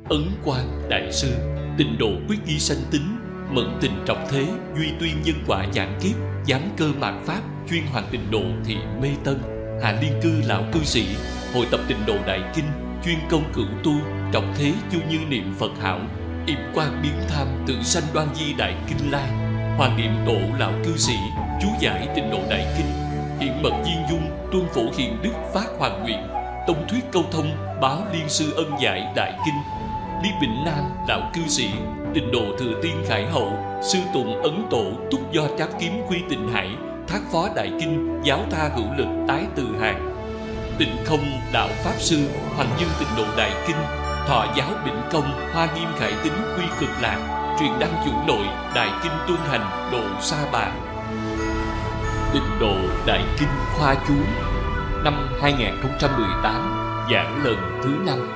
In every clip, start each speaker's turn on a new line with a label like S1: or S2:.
S1: Ấn Quang Đại Sư, Tịnh độ quyết ý sanh tính, mẫn tình trọng thế, duy tuyên nhân quả giảng kiếp, giáng cơ mạt pháp, chuyên hoàn tịnh độ thị mê tân, hạ liên cư lão cư sĩ, hội tập tịnh độ đại kinh, chuyên công cửu tu, trọng thế chu như niệm Phật hảo, yểm quang biến tham, tự sanh đoan di đại kinh lai, hoàng niệm tổ lão cư sĩ, chú giải tịnh độ đại kinh, hiện mật viên dung, tuân phổ hiền đức phát hoàng nguyện, tông thuyết câu thông, báo liên sư ân giải đại kinh, Lý Bình Nam lão cư sĩ, tịnh độ thừa tiên khải hậu, sư tụng ấn tổ, túc do trác kiếm quy tịnh hải, thác phó đại kinh, giáo tha hữu lực tái từ hàng, Tịnh Không đạo pháp sư, hoành dương tịnh độ đại kinh, thọ giáo bỉnh công, hoa nghiêm khải tính quy cực lạc, truyền đăng chủ nội, đại kinh tuân hành độ sa bà. Tịnh độ đại kinh khoa chú năm 2018, giảng lần thứ 5.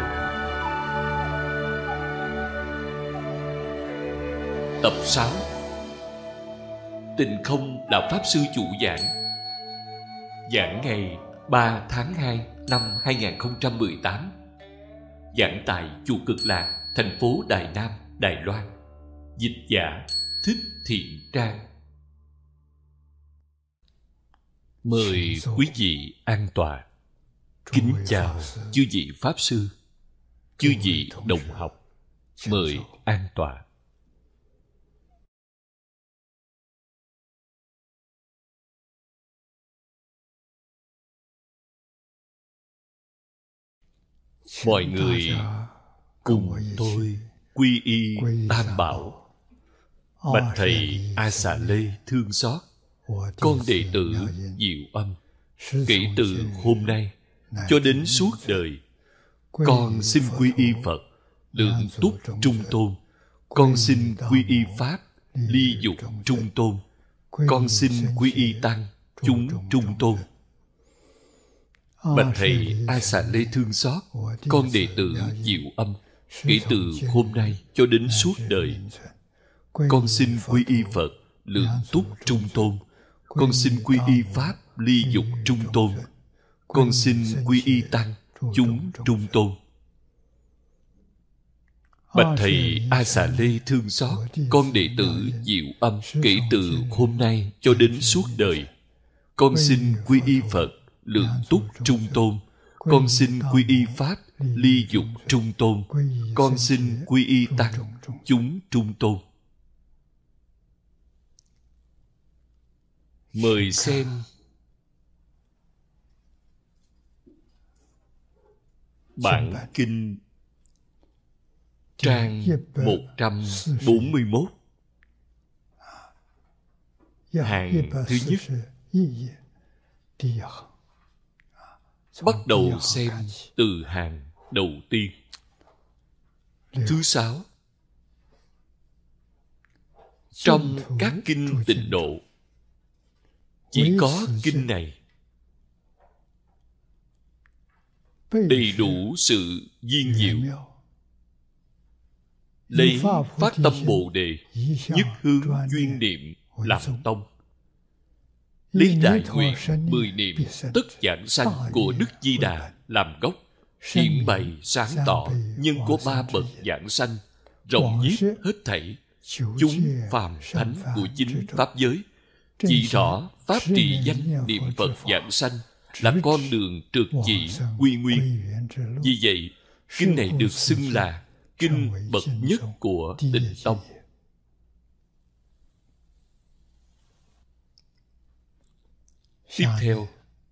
S1: Tập 6. Tịnh Không đạo pháp sư chủ giảng. Giảng ngày 3 tháng 2 năm 2018. Giảng tại chùa Cực Lạc, thành phố Đài Nam, Đài Loan. Dịch giả Thích Thiện Trang. Mời quý vị an tọa. Kính chào chư vị pháp sư, chư vị đồng học. Mời an tọa. Mọi người cùng tôi quy y Tam Bảo. Bạch thầy A Xà Lê thương xót, con đệ tử Diệu Âm, kể từ hôm nay cho đến suốt đời, con xin quy y Phật, Lượng Túc Trung Tôn. Con xin quy y Pháp, Ly Dục Trung Tôn. Con xin quy y Tăng, chúng Trung Tôn. Bạch thầy A Xà Lê thương xót, con đệ tử Diệu Âm, kể từ hôm nay cho đến suốt đời, con xin quy y Phật, Lượng Túc Trung Tôn. Con xin quy y Pháp, Ly Dục Trung Tôn. Con xin quy y Tăng, chúng Trung Tôn. Bạch thầy A Xà Lê thương xót, con đệ tử Diệu Âm, kể từ hôm nay cho đến suốt đời, con xin quy y Phật, Lượng Túc Trung Tôn. Con xin quy y Pháp, Ly Dục Trung Tôn. Con xin quy y Tăng, chúng Trung Tôn. Mời xem bản kinh trang 141, hàng thứ nhất. Bắt đầu xem từ hàng đầu tiên. Thứ 6. Trong các kinh tịnh độ, chỉ có kinh này đầy đủ sự viên diệu, lấy phát tâm Bồ Đề, nhất hướng chuyên niệm làm tông, lấy đại nguyện 10 niệm tất giảng sanh của Đức Di Đà làm gốc, hiển bày sáng tỏ nhân của 3 bậc giảng sanh, rộng nhiếp hết thảy chúng phàm thánh của chính pháp giới, chỉ rõ pháp trì danh niệm Phật giảng sanh là con đường trực chỉ quy nguyên. Vì vậy, kinh này được xưng là kinh bậc nhất của Tịnh Tông. Tiếp theo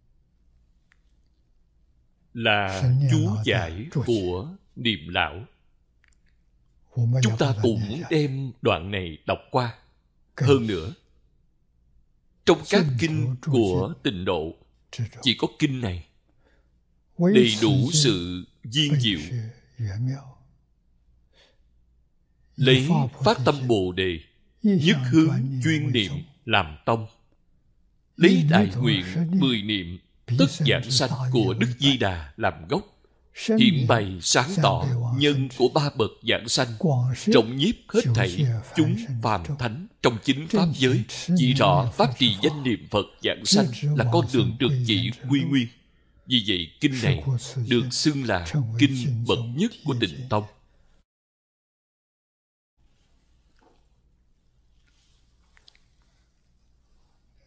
S1: là chú giải của Niệm Lão. Chúng ta cũng đem đoạn này đọc qua. Hơn nữa, trong các kinh của tịnh độ, chỉ có kinh này đầy đủ sự viên diệu, lấy phát tâm Bồ Đề, nhất hướng chuyên niệm làm tông, lấy đại nguyện 10 niệm tất giảng sanh của Đức Di Đà làm gốc, hiển bày sáng tỏ nhân của 3 bậc giảng sanh, rộng nhiếp hết thảy chúng phàm thánh trong chính pháp giới, chỉ rõ pháp trì danh niệm Phật giảng sanh là con đường trực chỉ quy nguyên. Vì vậy, kinh này được xưng là kinh bậc nhất của Tịnh Tông.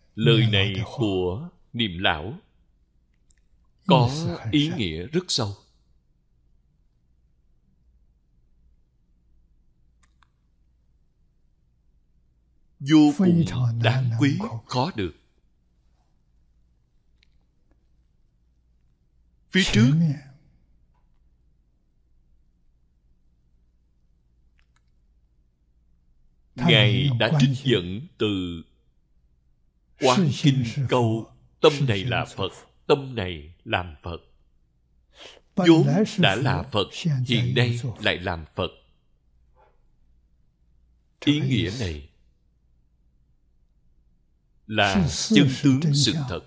S1: Lời này của Niệm Lão có ý nghĩa rất sâu. Vô cùng đáng quý, khó được. Phía trước Ngài đã trích dẫn từ Quán Kinh câu tâm này là Phật, tâm này làm Phật. Vốn đã là Phật, hiện nay lại làm Phật. Ý nghĩa này là chân tướng sự thật.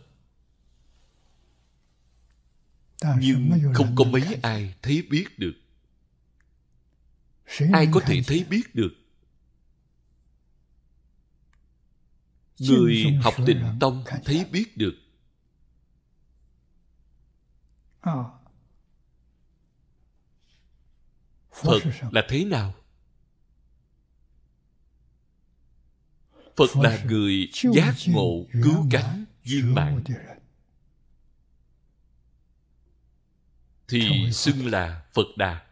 S1: Nhưng không có mấy ai thấy biết được. Ai có thể thấy biết được? Người học Tịnh Tông thấy biết được. Phật là thế nào? Phật là người giác ngộ cứu cánh viên mãn, thì xưng là Phật Đà.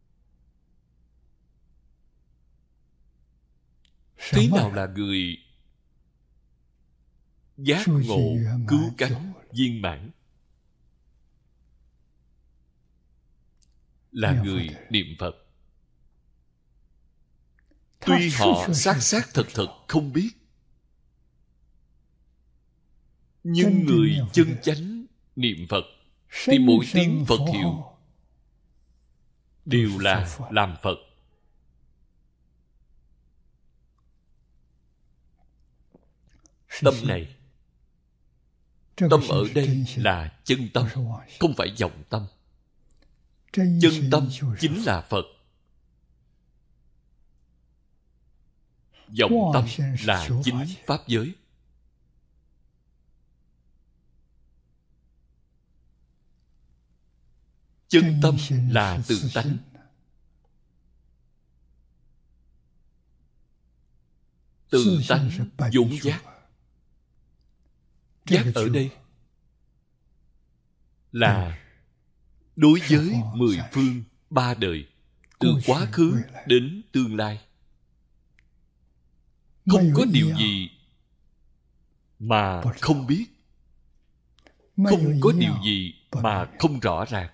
S1: Thế nào là người giác ngộ cứu cánh viên mãn? Là người niệm Phật. Tuy họ xác thật không biết, nhưng người chân chánh niệm Phật thì mỗi tiếng Phật hiệu đều là làm Phật. Tâm này, tâm ở đây là chân tâm, không phải vọng tâm. Chân tâm chính là Phật. Vọng tâm là chính Pháp giới. Chân tâm là tự tánh. Tự tánh vốn giác. Giác ở đây là đối với 10 phương 3 đời, từ quá khứ đến tương lai. Không có điều gì mà không biết, không có điều gì mà không rõ ràng.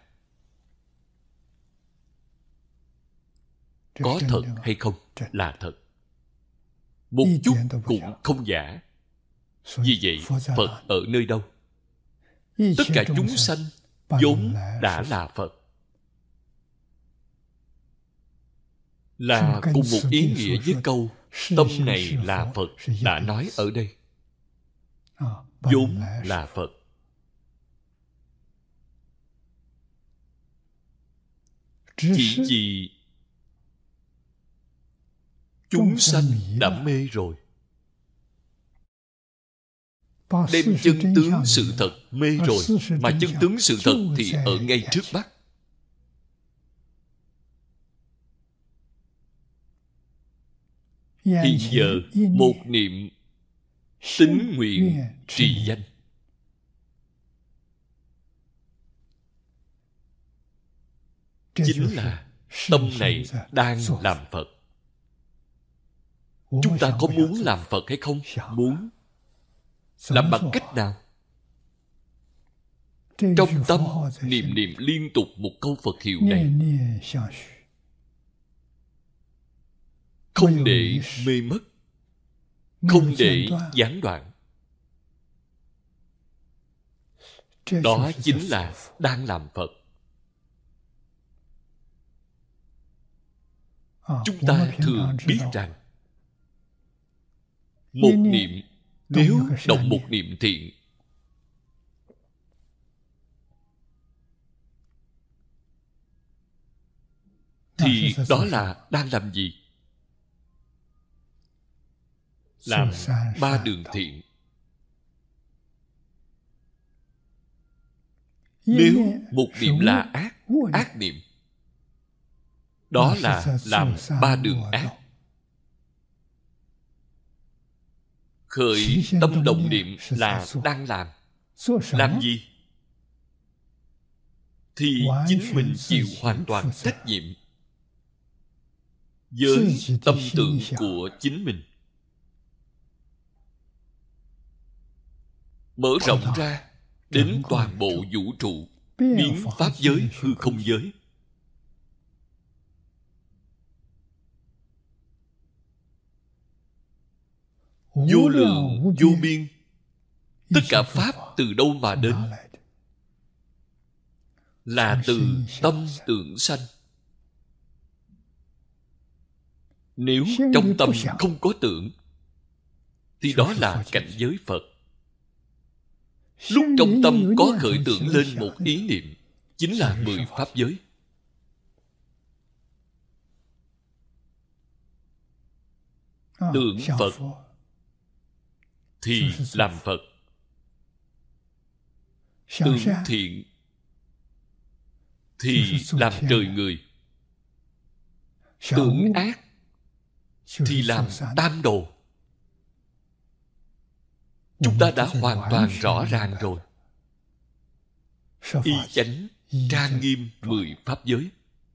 S1: Có thật hay không là thật, một chút cũng không giả. Vì vậy Phật ở nơi đâu? Tất cả chúng sanh vốn đã là Phật. Là cùng một ý nghĩa với câu tâm này là Phật đã nói ở đây. Vốn là Phật. Chỉ vì chúng sanh đã mê rồi, đem chân tướng sự thật mê rồi, mà chân tướng sự thật thì ở ngay trước mắt. Hiện giờ một niệm tín nguyện trì danh, chính là tâm này đang làm Phật. Chúng ta có muốn làm Phật hay không? Muốn. Làm bằng cách nào? Trong tâm niệm liên tục một câu Phật hiệu này, không để mê mất, không để gián đoạn. Đó chính là đang làm Phật. Chúng ta thường biết rằng một niệm, nếu động một niệm thiện, thì đó là đang làm gì? Làm 3 đường thiện. Nếu một niệm là ác niệm, đó là làm 3 đường ác. khởi tâm động niệm là đang làm. Làm gì? Thì chính mình chịu hoàn toàn trách nhiệm với tâm tưởng của chính mình. Mở rộng ra đến toàn bộ vũ trụ, biến pháp giới hư không giới. Vô lượng, vô biên. Tất cả pháp từ đâu mà đến? Là từ tâm tưởng sanh. Nếu trong tâm không có tưởng, thì đó là cảnh giới Phật. Lúc trong tâm có khởi tưởng lên một ý niệm, chính là 10 pháp giới. Tưởng Phật thì làm Phật. Tưởng thiện thì làm trời người. Tưởng ác thì làm tam đồ. Chúng ta đã hoàn toàn rõ ràng rồi. Y chánh trang nghiêm 10 pháp giới.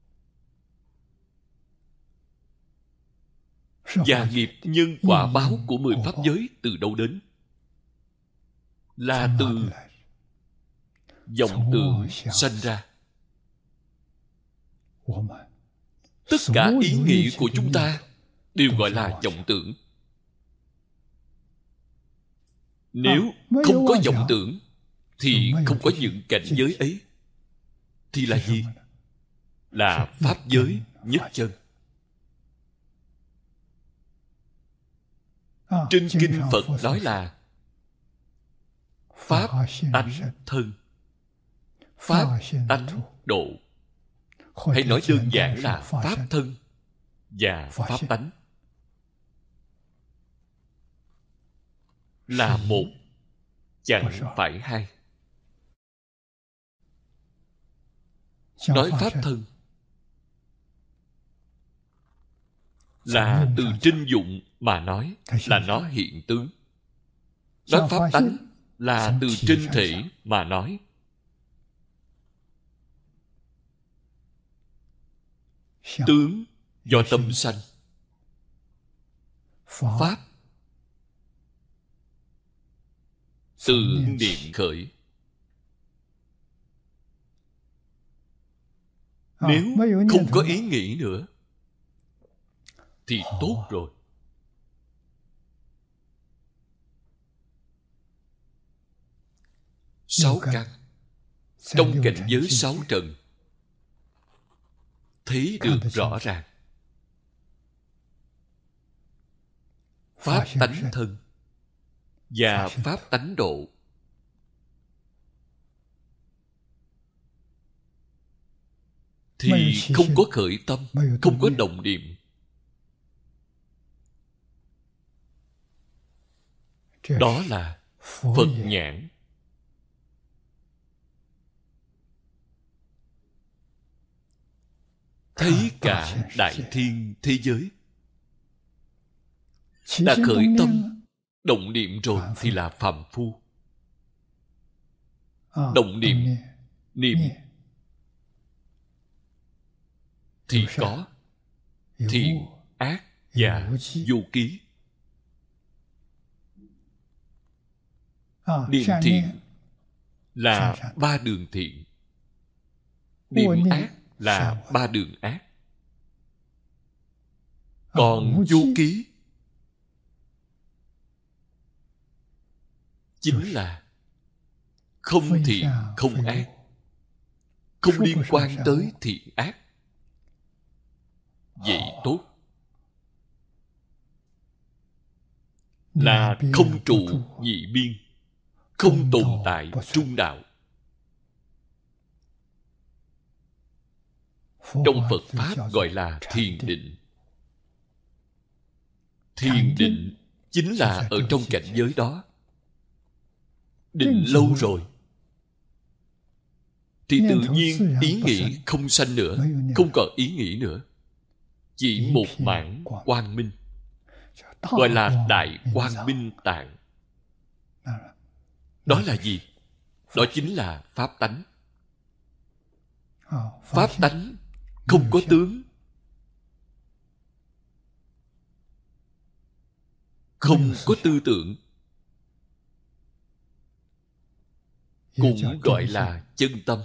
S1: Và nghiệp nhân quả báo của 10 pháp giới từ đâu đến? Là từ vọng tưởng sanh ra. Tất cả ý nghĩ của chúng ta đều gọi là vọng tưởng. Nếu không có vọng tưởng thì không có những cảnh giới ấy. Thì là gì? Là pháp giới nhất chân. Trên kinh Phật nói là pháp tánh thân, pháp tánh độ. Hay nói đơn giản là pháp thân và pháp tánh. Là một, chẳng phải hai. Nói pháp thân là từ trên dụng mà nói, là nó hiện tướng. Nói pháp tánh là từ trên thể mà nói. Tướng do tâm sanh. Pháp từ niệm khởi. Nếu không có ý nghĩ nữa thì tốt rồi. Sáu căn trong cảnh giới sáu trần thấy được rõ ràng. Pháp tánh thân và pháp tánh độ. Thì không có khởi tâm, không có động niệm. Đó là Phật nhãn. Thấy cả đại thiên thế giới. Đã khởi tâm, động niệm rồi thì là phàm phu. Động niệm, niệm thì có thiện, ác và vô ký. Niệm thiện là 3 đường thiện. Niệm ác là 3 đường ác. Còn vô ký chính là không thiện, không ác, không liên quan tới thiện ác. Vậy tốt. Là không trụ nhị biên, không tồn tại trung đạo. Trong Phật Pháp gọi là thiền định. Thiền định chính là ở trong cảnh giới đó. Định lâu rồi thì tự nhiên ý nghĩ không sanh nữa, không còn ý nghĩ nữa. Chỉ một mảng quang minh. gọi là Đại Quang Minh Tạng. Đó là gì? Đó chính là Pháp tánh. Pháp tánh không có tướng, không có tư tưởng, cũng gọi là chân tâm.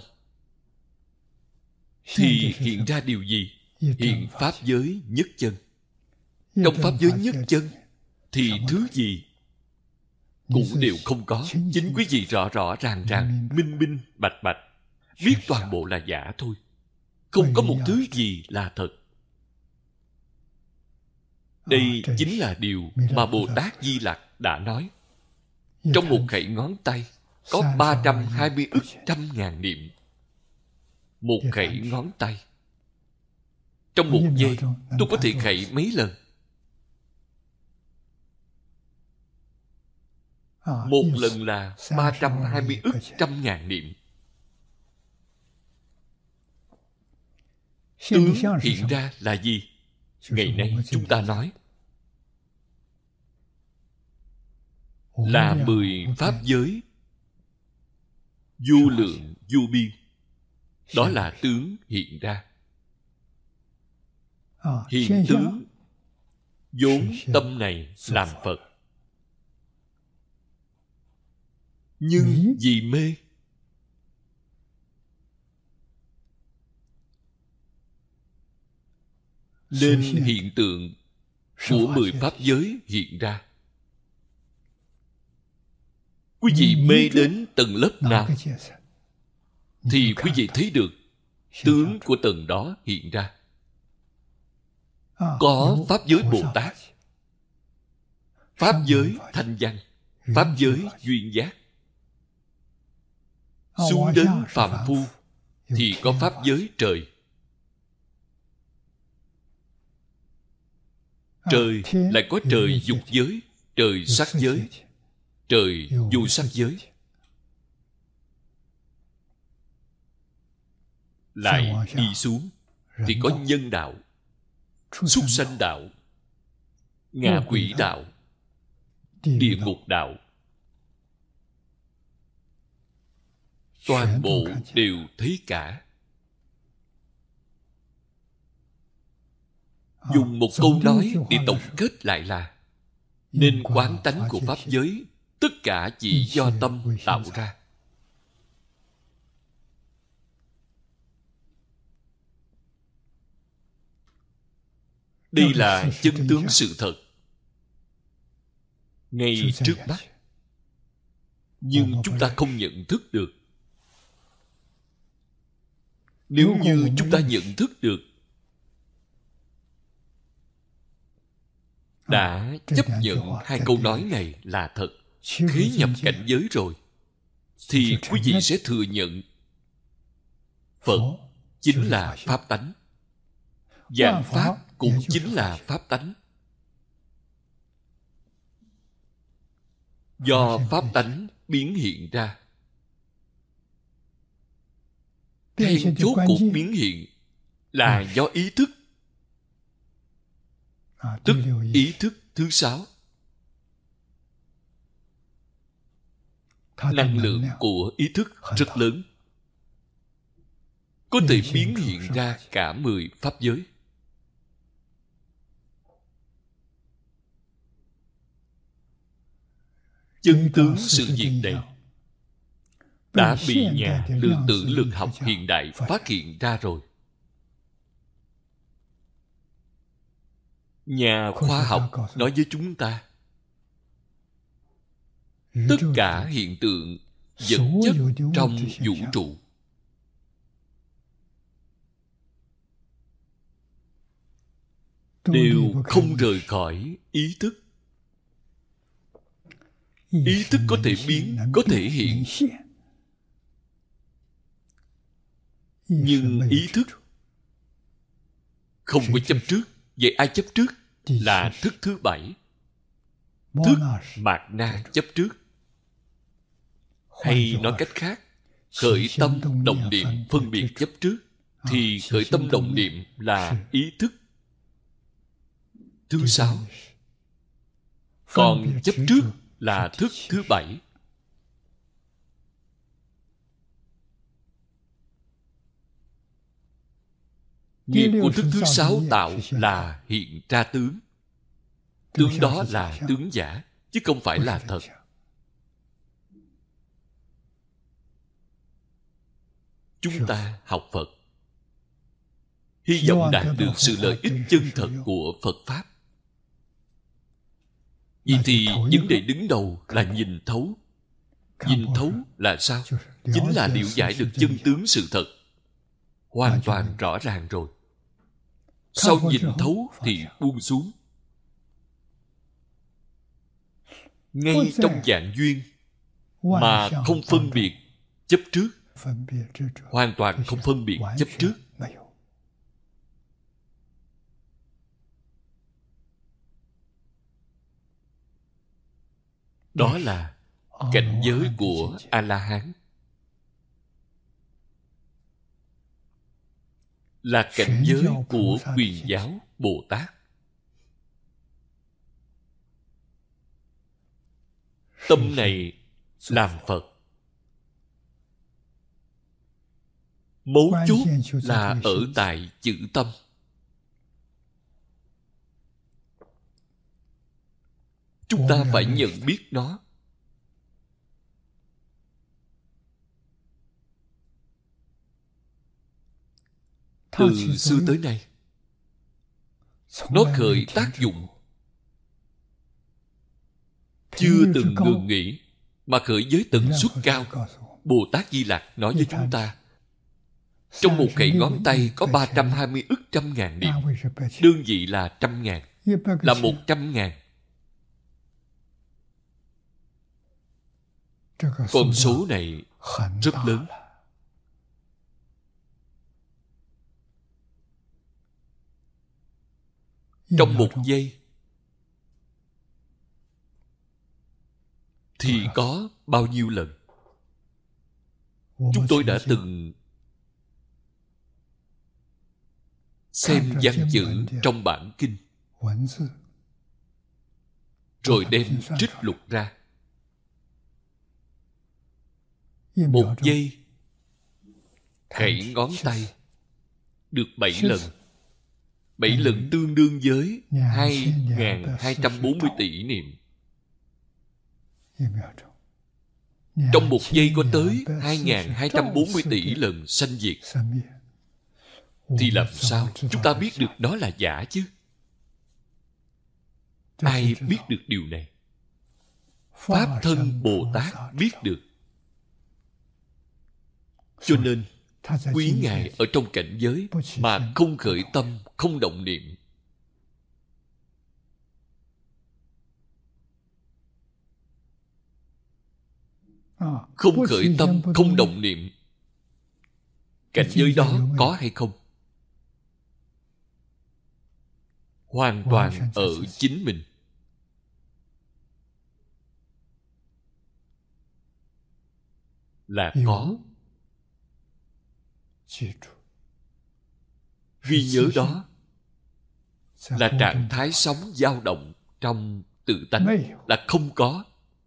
S1: Thì hiện ra điều gì? Hiện Pháp giới nhất chân. Trong Pháp giới nhất chân thì thứ gì cũng đều không có. Chính quý vị rõ rõ ràng ràng, minh minh bạch bạch, biết toàn bộ là giả thôi. Không có một thứ gì là thật. Đây chính là điều mà Bồ Tát Di Lặc đã nói. Trong một khẩy ngón tay có 320 ức trăm ngàn niệm. Một khẩy ngón tay. Trong một giây tôi có thể khẩy mấy lần? Một lần là 320 ức trăm ngàn niệm. Tướng hiện ra là gì? Ngày nay chúng ta nói là 10 Pháp giới vô lượng vô biên. Đó là tướng hiện ra. Hiện tướng vốn tâm này làm Phật, nhưng vì mê nên hiện tượng của 10 Pháp giới hiện ra. Quý vị mê đến tầng lớp nào thì quý vị thấy được tướng của tầng đó hiện ra. Có Pháp giới Bồ Tát, Pháp giới Thanh Văn, Pháp giới Duyên Giác. Xuống đến phàm phu thì có Pháp giới trời. Trời lại có trời dục giới, trời sắc giới, trời vô sắc giới. Lại đi xuống thì có nhân đạo, súc sanh đạo, ngạ quỷ đạo, địa ngục đạo. Toàn bộ đều thấy cả. Dùng một câu nói để tổng kết lại là: nên quán tánh của Pháp giới tất cả chỉ do tâm tạo ra. Đây là chân tướng sự thật ngay trước mắt, nhưng chúng ta không nhận thức được. Nếu như chúng ta nhận thức được, đã chấp nhận hai câu nói này là thật, khế nhập cảnh giới rồi, thì quý vị sẽ thừa nhận Phật chính là Pháp tánh, vạn Pháp cũng chính là Pháp tánh. Do Pháp tánh biến hiện ra. Then chốt của biến hiện là do ý thức, tức ý thức thứ 6. Năng lượng của ý thức rất lớn, có thể biến hiện ra cả 10 Pháp giới. Chân tướng sự việc này đã bị nhà lượng tử lực học hiện đại phát hiện ra rồi. Nhà khoa học nói với chúng ta, tất cả hiện tượng vật chất trong vũ trụ đều không rời khỏi ý thức. Ý thức có thể biến, có thể hiện, nhưng ý thức không có chấp trước. Vậy ai chấp trước? Là thức thứ 7. Thức mạt na chấp trước. Hay nói cách khác, khởi tâm động niệm phân biệt chấp trước, thì khởi tâm động niệm là ý thức thứ 6. Còn chấp trước là thức thứ 7. Nghiệp của thức thứ 6 tạo là hiện ra tướng. Tướng đó là tướng giả, chứ không phải là thật. Chúng ta học Phật, hy vọng đạt được sự lợi ích chân thật của Phật Pháp. Vậy thì vấn đề đứng đầu là nhìn thấu. Nhìn thấu là sao? Chính là liễu giải được chân tướng sự thật. Hoàn toàn rõ ràng rồi. Sau nhìn thấu thì buông xuống. Ngay trong dạng duyên mà không phân biệt chấp trước. Hoàn toàn không phân biệt chấp trước. Đó là cảnh giới của A-la-hán. Là cảnh giới của Quyền Giáo Bồ Tát. Tâm này làm Phật. Mấu chốt là ở tại chữ tâm. Chúng ta phải nhận biết nó. Từ xưa tới nay, nó khởi tác dụng chưa từng ngừng nghỉ, mà khởi với tần suất cao. Bồ Tát Di Lặc nói với chúng ta, trong một khẩy ngón tay có 320 ức trăm ngàn niệm. Đơn vị là 100.000, là 100.000. Con số này rất lớn. Trong một giây thì có bao nhiêu lần? Chúng tôi đã từng xem văn chữ trong bản kinh, rồi đem trích lục ra. Một giây khẩy ngón tay được 7 lần. 7 lần tương đương với 2.240 tỷ niệm. Trong một giây có tới 2.240 tỷ lần sanh diệt. Thì làm sao chúng ta biết được đó là giả chứ? Ai biết được điều này? Pháp thân Bồ Tát biết được. Cho nên quý Ngài ở trong cảnh giới mà không khởi tâm, không động niệm. Không khởi tâm, không động niệm. Cảnh giới đó có hay không? Hoàn toàn ở chính mình. Là có. Ghi nhớ đó là trạng thái sống dao động trong tự tánh, là không có.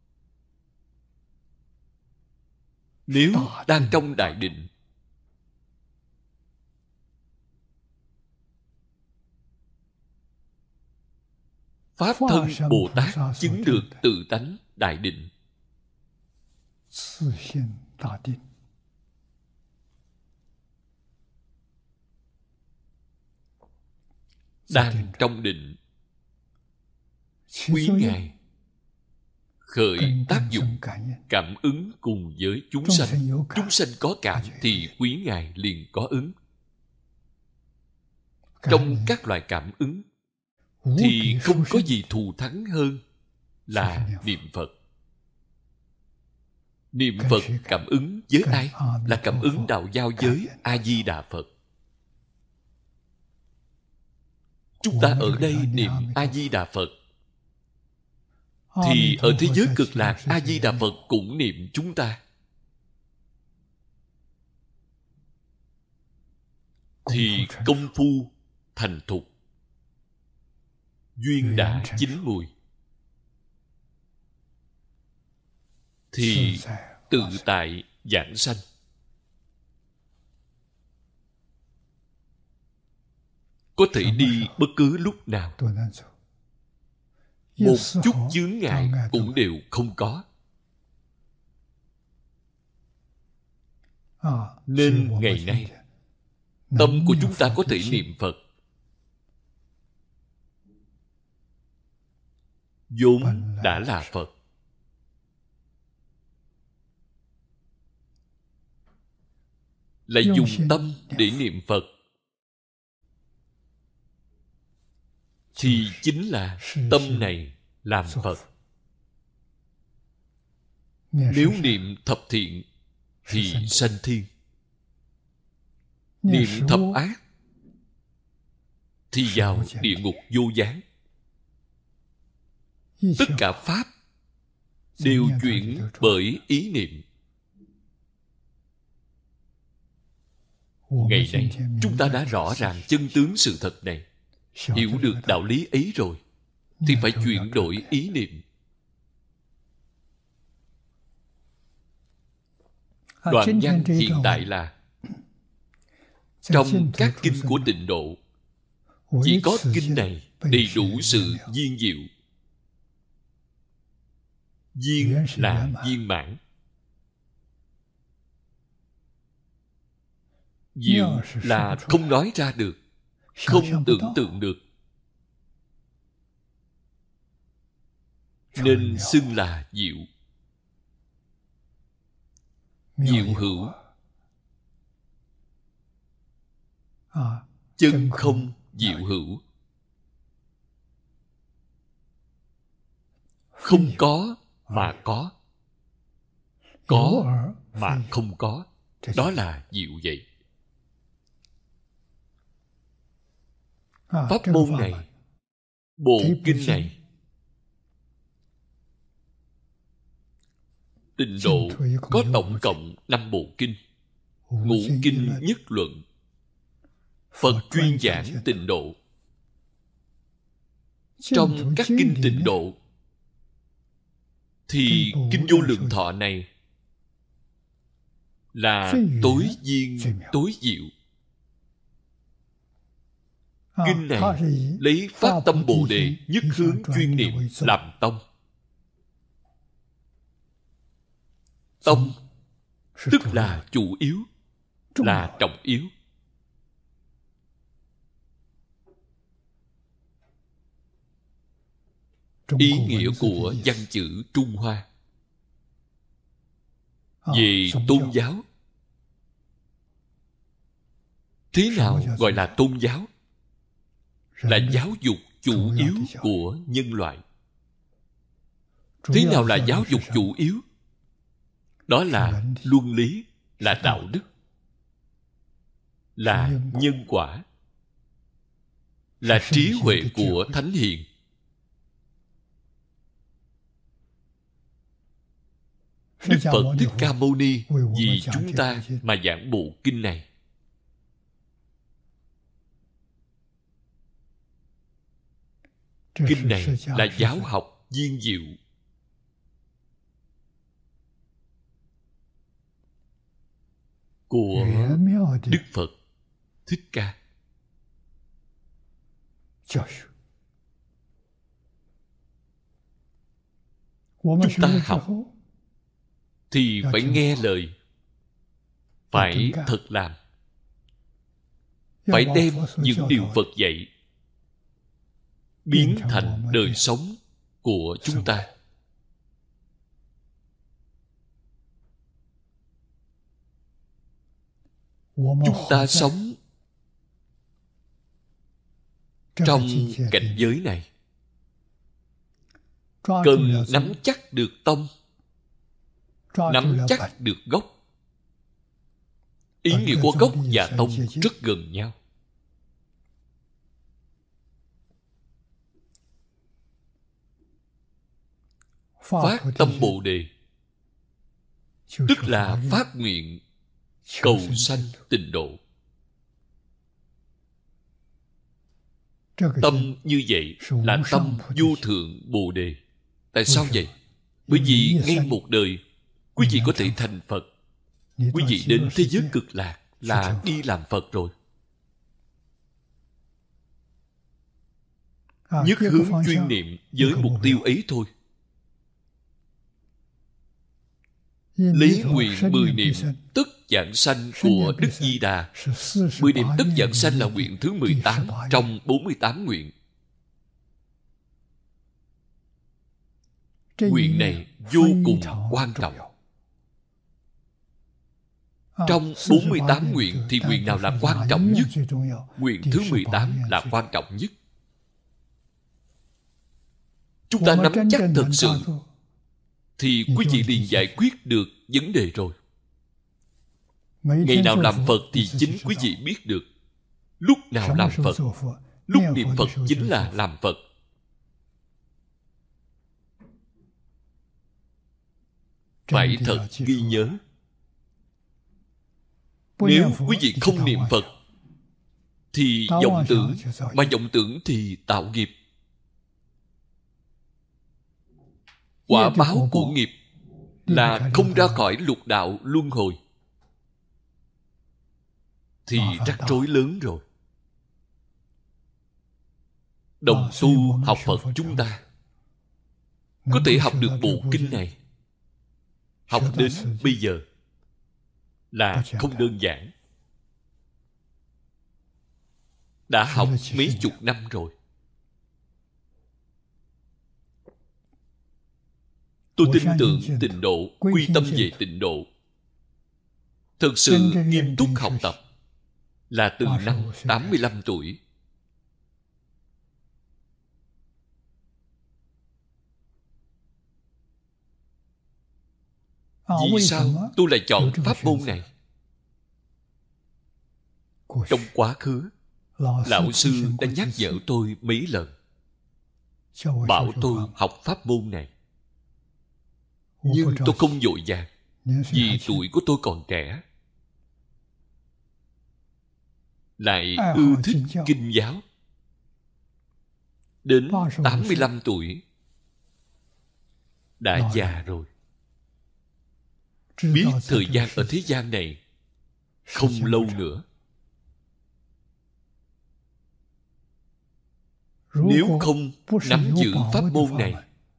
S1: Nếu đang trong đại định, Pháp thân Bồ Tát chứng được tự tánh đại định. Đang trong định, quý Ngài khởi tác dụng cảm ứng cùng với chúng sanh. Chúng sanh có cảm thì quý Ngài liền có ứng. Trong các loại cảm ứng thì không có gì thù thắng hơn là niệm Phật. Niệm Phật cảm ứng với ai? Là cảm ứng đạo giao với A-di-đà Phật. Chúng ta ở đây niệm A-di-đà Phật, thì ở thế giới cực lạc A-di-đà Phật cũng niệm chúng ta. Thì công phu thành thục, duyên đã chín mùi. thì tự tại giảng sanh. Có thể đi bất cứ lúc nào. Một chút chướng ngại cũng đều không có. Nên ngày nay, tâm của chúng ta có thể niệm Phật vốn đã là Phật. Lại dùng tâm để niệm Phật thì chính là tâm này làm Phật. Nếu niệm thập thiện thì sanh thiên, niệm thập ác thì vào địa ngục vô gián. Tất cả pháp đều chuyển bởi ý niệm. Ngày nay chúng ta đã rõ ràng chân tướng sự thật này, hiểu được đạo lý ấy rồi thì phải chuyển đổi ý niệm. Đoạn văn hiện tại là trong các kinh của Tịnh Độ, chỉ có kinh này đầy đủ sự viên diệu. Viên là viên mãn, diệu là không nói ra được, không tưởng tượng được, nên xưng là diệu. Diệu hữu, chân không diệu hữu. Không có mà có mà không có, đó là diệu vậy. Pháp môn này, bộ kinh này, Tịnh Độ có tổng cộng 5 bộ kinh. Ngũ kinh nhất luận, Phật chuyên giảng Tịnh Độ. Trong các kinh Tịnh Độ thì kinh Vô Lượng Thọ này là tối viên tối diệu. Kinh này lấy phát tâm Bồ Đề nhất hướng chuyên niệm làm tông. Tông tức là chủ yếu, là trọng yếu. Ý nghĩa của văn chữ Trung Hoa về tôn giáo. Thế nào gọi là tôn giáo? Là giáo dục chủ yếu của nhân loại. Thế nào là giáo dục chủ yếu? Đó là luân lý, là đạo đức, là nhân quả, là trí huệ của Thánh Hiền. Đức Phật Thích Ca Mâu Ni vì chúng ta mà giảng bộ kinh này. Kinh này là giáo học viên diệu. Của Đức Phật Thích Ca. Chúng ta học thì phải nghe lời, phải thật làm, phải đem những điều Phật dạy biến thành đời sống của chúng ta. Chúng ta sống trong cảnh giới này cần nắm chắc được tông, nắm chắc được gốc. Ý nghĩa của gốc và tông rất gần nhau. Phát tâm Bồ Đề tức là phát nguyện cầu sanh Tịnh Độ. Tâm như vậy là tâm vô thượng Bồ Đề. Tại sao vậy? Bởi vì ngay một đời quý vị có thể thành Phật. Quý vị đến thế giới cực lạc là đi làm Phật rồi. Nhất hướng chuyên niệm với mục tiêu ấy thôi. Lấy nguyện 10 niệm tất vãng sanh của Đức Di Đà. 10 niệm tất vãng sanh là nguyện thứ 18 trong 48 nguyện. Nguyện này vô cùng quan trọng. Trong 48 nguyện thì nguyện nào là quan trọng nhất? Nguyện thứ 18 là quan trọng nhất. Chúng ta nắm chắc thật sự thì quý vị liền giải quyết được vấn đề rồi. Ngày nào làm Phật thì chính quý vị biết được. Lúc nào làm Phật, lúc niệm Phật chính là làm Phật. Phải thật ghi nhớ. Nếu quý vị không niệm Phật thì vọng tưởng, mà vọng tưởng thì tạo nghiệp. Quả báo của nghiệp là không ra khỏi lục đạo luân hồi thì rắc rối lớn rồi. Đồng tu học Phật chúng ta có thể học được bộ kinh này, học đến bây giờ là không đơn giản. Đã học mấy chục năm rồi. Tôi tin tưởng tịnh độ, quy tâm về tịnh độ. Thực sự nghiêm túc học tập là từ năm 85 tuổi. Vì sao tôi lại chọn pháp môn này? Trong quá khứ, Lão Sư đã nhắc nhở tôi mấy lần, bảo tôi học pháp môn này. Nhưng tôi không vội vàng, vì tuổi của tôi còn trẻ, lại ưa thích kinh giáo. Đến 85 tuổi đã già rồi, biết thời gian ở thế gian này không lâu nữa. Nếu không nắm giữ pháp môn này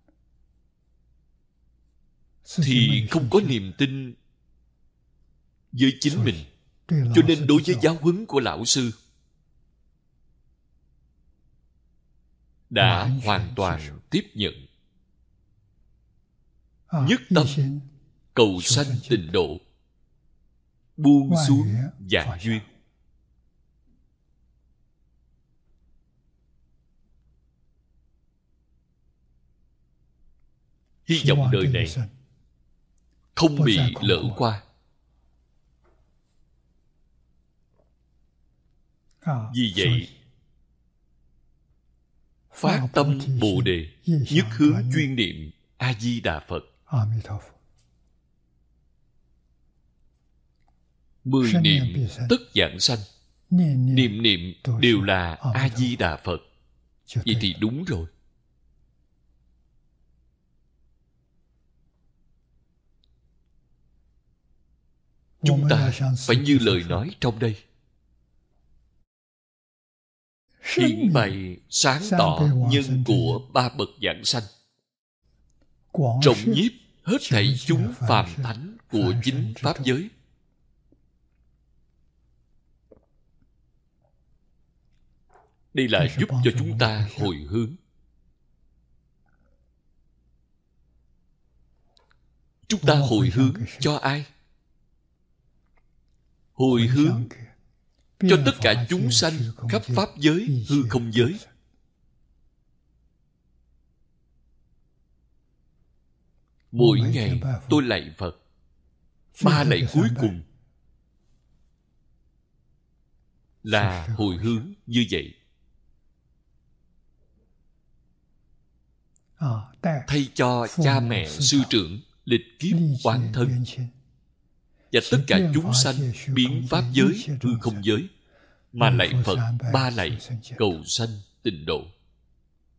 S1: thì không có niềm tin với chính mình. Cho nên đối với giáo huấn của Lão Sư đã hoàn toàn tiếp nhận, nhất tâm cầu sanh tịnh độ, buông xuống vạn duyên. Hy vọng đời này không bị lỡ qua. Vì vậy, phát tâm Bồ Đề, nhất hướng chuyên niệm A-di-đà Phật. 10 niệm tất vãng sanh, niệm niệm đều là A-di-đà Phật. Vậy thì đúng rồi. Chúng ta phải như lời nói trong đây, hiển bày sáng tỏ nhân của 3 bậc vãng sanh, rộng nhiếp hết thảy chúng phàm thánh của chính pháp giới. Đây là giúp cho chúng ta hồi hướng. Chúng ta hồi hướng cho ai? Hồi hướng cho tất cả chúng sanh khắp pháp giới, hư không giới. Mỗi ngày tôi lạy Phật, 3 lạy cuối cùng là hồi hướng như vậy. Thay cho cha mẹ, sư trưởng, lịch kiếp, oán thân và tất cả chúng sanh biến pháp giới, hư không giới, mà lạy Phật 3 lạy cầu sanh tịnh độ.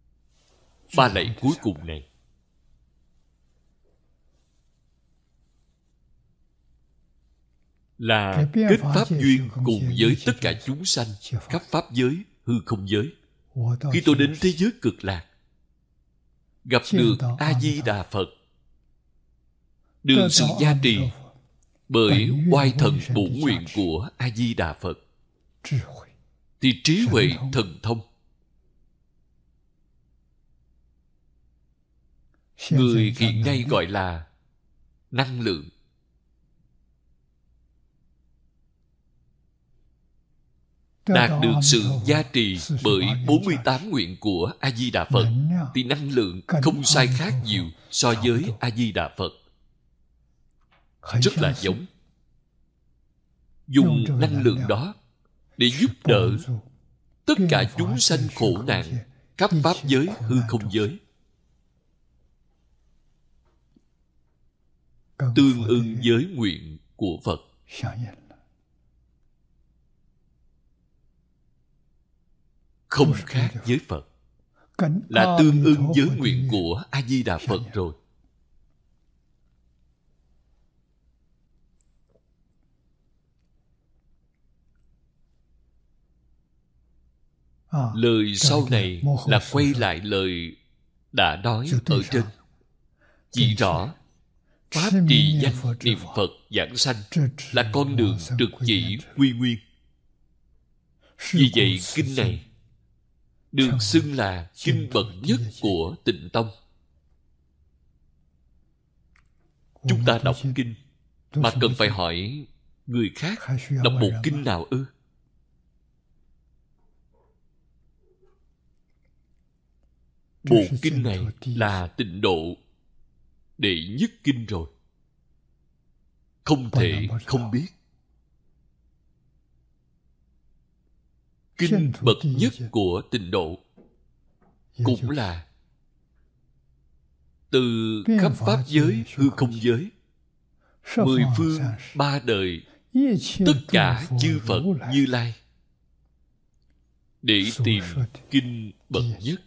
S1: 3 lạy cuối cùng này là kết pháp duyên cùng với tất cả chúng sanh khắp pháp giới, hư không giới. Khi tôi đến thế giới cực lạc, gặp được A-di-đà Phật, được sự gia trì bởi oai thần bổn nguyện của A-di-đà Phật, thì trí huệ thần thông, người hiện nay gọi là năng lượng, đạt được sự gia trì bởi 48 nguyện của A-di-đà Phật, thì năng lượng không sai khác nhiều so với A-di-đà Phật. Rất là giống. Dùng năng lượng đó để giúp đỡ tất cả chúng sanh khổ nạn khắp pháp giới, hư không giới, tương ưng với nguyện của Phật. Không khác với Phật, là tương ưng với nguyện của A-di-đà Phật rồi. Lời sau này là quay lại lời đã nói ở trên, chỉ rõ pháp trì danh niệm Phật giảng sanh là con đường trực chỉ quy nguyên. Vì vậy kinh này được xưng là kinh bậc nhất của Tịnh Tông. Chúng ta đọc kinh mà cần phải hỏi người khác đọc bộ kinh nào ư? Bộ kinh này là tịnh độ đệ nhất kinh rồi, không thể không biết. Kinh bậc nhất của tịnh độ cũng là từ khắp pháp giới, hư không giới, 10 phương 3 đời, tất cả chư Phật Như Lai để tìm kinh bậc nhất,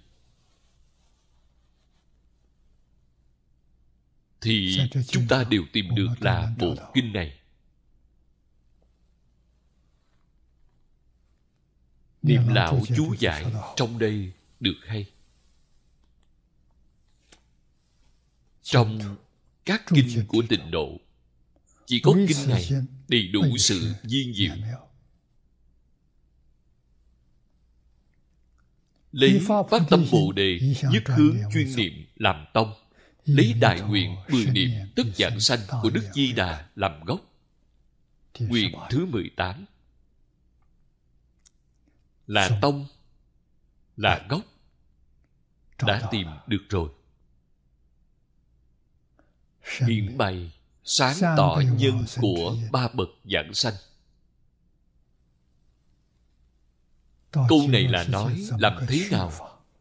S1: thì chúng ta đều tìm được là bộ kinh này. Niệm lão chú giải trong đây được hay. Trong các kinh của tịnh độ, chỉ có kinh này đầy đủ sự viên diệu. Lấy phát tâm Bồ Đề, nhất hướng chuyên niệm làm tông, lấy đại nguyện 10 niệm tất giảng sanh của Đức Di Đà làm gốc. Nguyện thứ 18 là tông, là gốc, đã tìm được rồi. Hiển bày sáng tỏ nhân của 3 bậc giảng sanh. Câu này là nói làm thế nào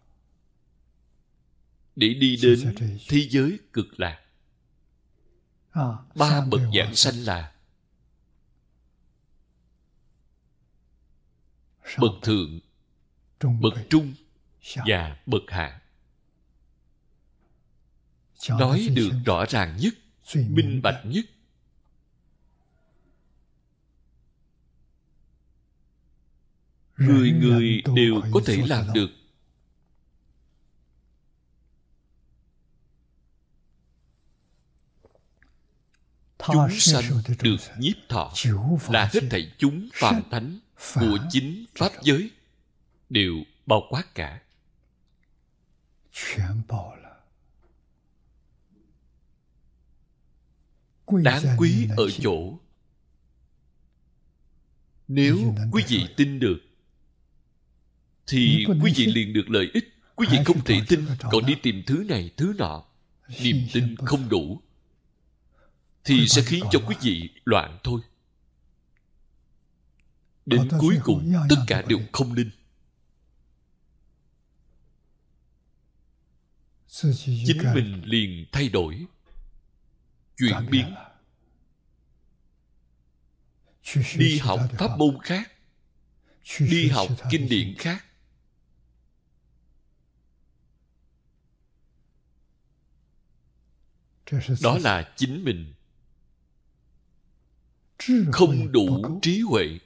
S1: để đi đến thế giới cực lạc. 3 bậc giảng sanh là bậc thượng, bậc trung và bậc hạ. Nói được rõ ràng nhất, minh bạch nhất. Người người đều có thể làm được. Chúng sanh được nhiếp thọ là hết thảy chúng phàm thánh của chính pháp giới đều bao quát cả. Đáng quý ở chỗ, nếu quý vị tin được thì quý vị liền được lợi ích. Quý vị không thể tin, còn đi tìm thứ này thứ nọ, niềm tin không đủ, thì sẽ khiến cho quý vị loạn thôi. Đến cuối cùng tất cả đều không linh. Chính mình liền thay đổi, chuyển biến, đi học pháp môn khác, đi học kinh điển khác. Đó là chính mình. không đủ trí huệ,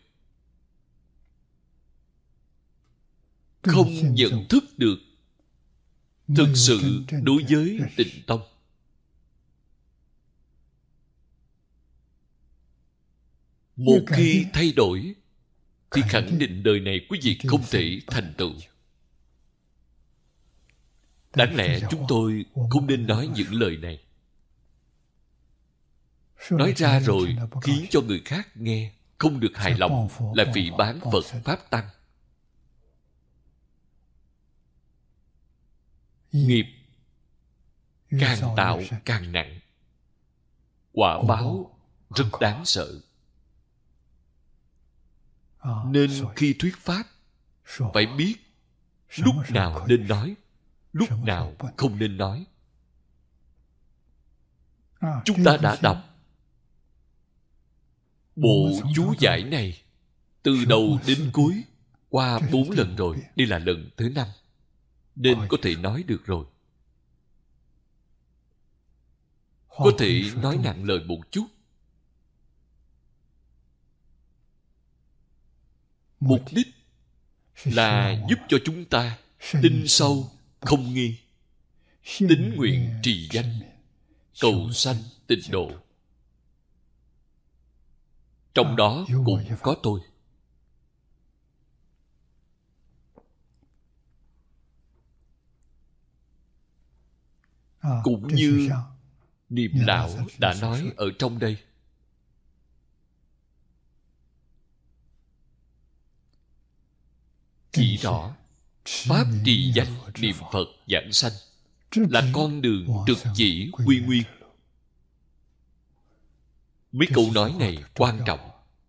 S1: không nhận thức được thực sự đối với Tịnh Tông. Một khi thay đổi thì khẳng định đời này quý vị không thể thành tựu. Đáng lẽ chúng tôi không nên nói những lời này. Nói ra rồi khiến cho người khác nghe không được hài lòng, là phỉ báng Phật Pháp Tăng. Nghiệp càng tạo càng nặng, quả báo rất đáng sợ. Nên khi thuyết Pháp phải biết lúc nào nên nói, lúc nào không nên nói. Chúng ta đã đọc bộ chú giải này từ đầu đến cuối qua 4 lần rồi. Đây là lần thứ 5, nên có thể nói được rồi. Có thể nói nặng lời một chút. Mục đích là giúp cho chúng ta tin sâu không nghi, tín nguyện trì danh, cầu sanh tịnh độ. Trong đó cũng có tôi. Cũng như Niệm Lão đã nói ở trong đây. Chỉ rõ Pháp trì danh niệm Phật giảng sanh là con đường trực chỉ quy nguyên. Mấy câu nói này quan trọng.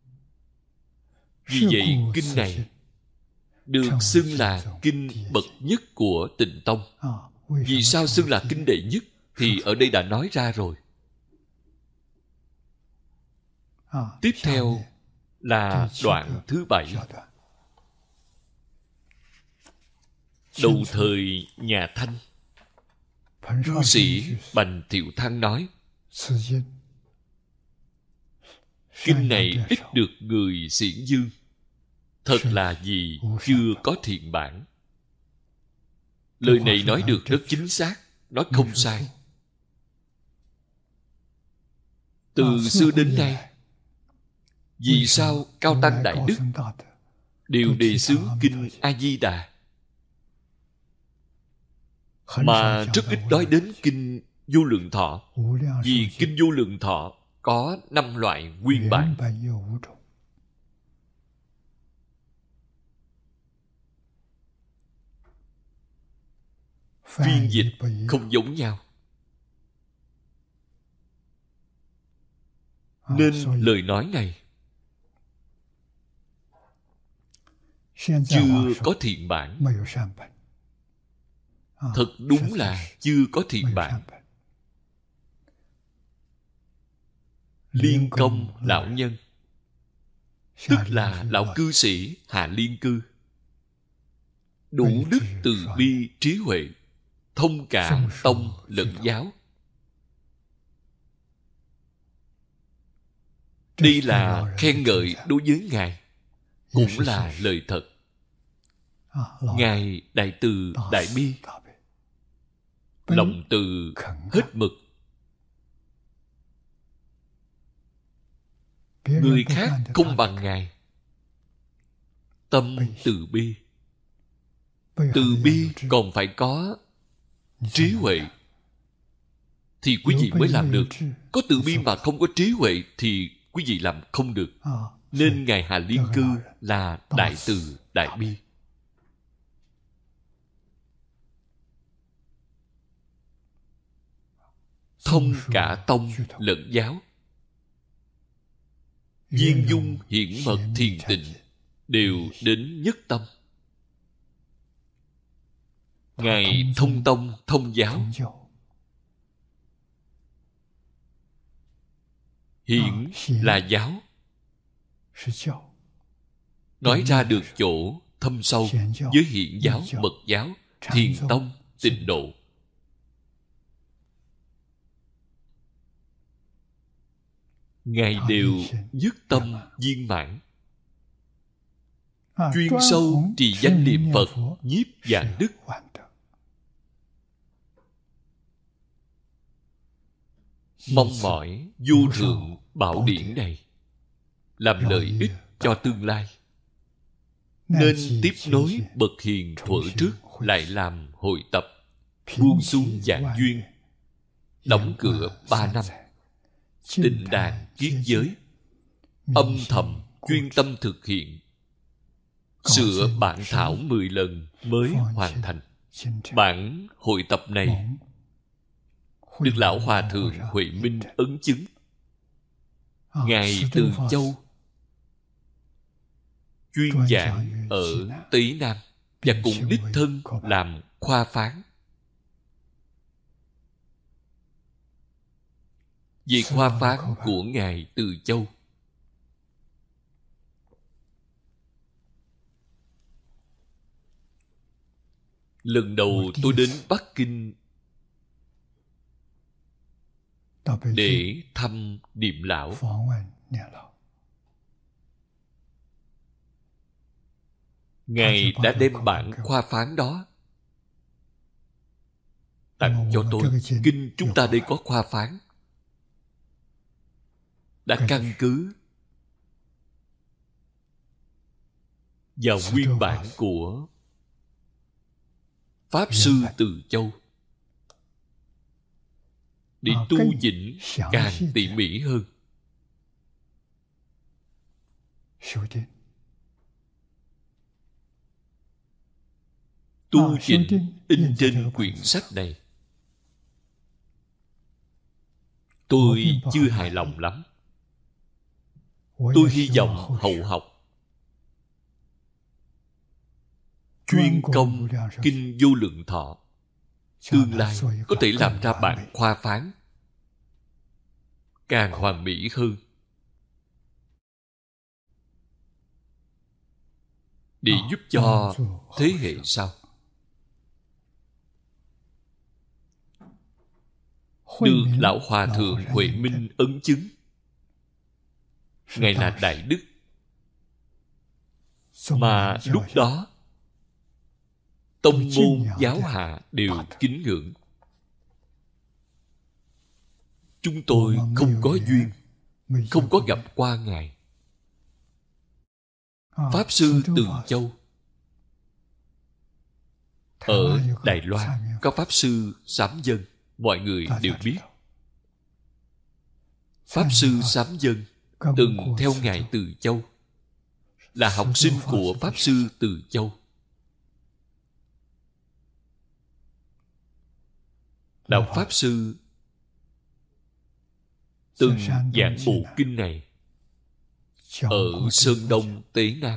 S1: Vì vậy kinh này được xưng là kinh bậc nhất của Tịnh Tông. Vì sao xưng là kinh đệ nhất? Thì ở đây đã nói ra rồi. Tiếp theo là đoạn thứ 7. Đầu thời nhà Thanh, cư sĩ Bành Thiệu Thăng nói, kinh này ít được người xiển dương, thật là vì chưa có thiện bản. Lời này nói được rất chính xác, nói không sai. Từ xưa đến nay, vì sao Cao Tăng Đại Đức đều đề xướng kinh A-di-đà, mà rất ít nói đến kinh Vô Lượng Thọ? Vì kinh Vô Lượng Thọ có 5 loại nguyên bản. Phiên dịch không giống nhau, nên lời nói này chưa có thiện bản. Thật đúng là chưa có thiện bản. Liên Công lão nhân, tức là lão cư sĩ Hạ Liên Cư, đủ đức từ bi trí huệ, thông cảm tông lẫn giáo. Đây là khen ngợi đối với Ngài, cũng là lời thật. Ngài đại từ đại bi, lòng từ hết mực. Người khác không bằng Ngài. Tâm từ bi. Từ bi còn phải có trí huệ thì quý vị mới làm được. Có từ bi mà không có trí huệ thì quý vị làm không được. Nên Ngài Hà Liên Cư là đại từ đại bi. Thông cả tông lẫn giáo. Viên dung hiển mật thiền tịnh đều đến nhất tâm. Ngài thông tông thông giáo. Hiển là giáo, nói ra được chỗ thâm sâu với hiển giáo, mật giáo, thiền tông, tịnh độ. Ngài đều nhất tâm viên mãn, chuyên sâu trì danh niệm Phật, nhiếp vạn đức. Mong mỏi vô thượng bảo điển này làm lợi ích cho tương lai, nên tiếp nối bậc hiền thuở trước lại làm hội tập, buông xuống vạn duyên, đóng cửa 3 năm, tịnh đàn kiết giới, âm thầm chuyên tâm thực hiện, sửa bản thảo 10 lần mới hoàn thành. Bản hội tập này được Lão Hòa Thượng Huệ Minh ấn chứng. Ngài từ Châu chuyên giảng ở Tây Nam và cũng đích thân làm khoa phán. Về khoa phán của Ngài Từ Châu, lần đầu tôi đến Bắc Kinh để thăm Niệm Lão. Ngài đã đem bản khoa phán đó tặng cho tôi. Kinh chúng ta đây có khoa phán, đã căn cứ vào nguyên bản của Pháp Sư Từ Châu để tu chỉnh càng tỉ mỉ hơn. Tu chỉnh in trên quyển sách này tôi chưa hài lòng lắm. Tôi hy vọng hậu học chuyên công Kinh Vô Lượng Thọ tương lai có thể làm ra bản khoa phán càng hoàn mỹ hơn, để giúp cho thế hệ sau được Lão Hòa Thượng Huệ Minh ấn chứng. Ngài là Đại Đức, mà lúc đó tông môn giáo hạ đều kính ngưỡng. Chúng tôi không có duyên, không có gặp qua Ngài. Pháp Sư Từ Châu ở Đài Loan có Pháp Sư Sám Dân, mọi người đều biết. Pháp Sư Sám Dân từng theo Ngài Từ Châu, là học sinh của Pháp Sư Từ Châu. Đạo Pháp Sư từng giảng bộ kinh này ở Sơn Đông Tế Nam.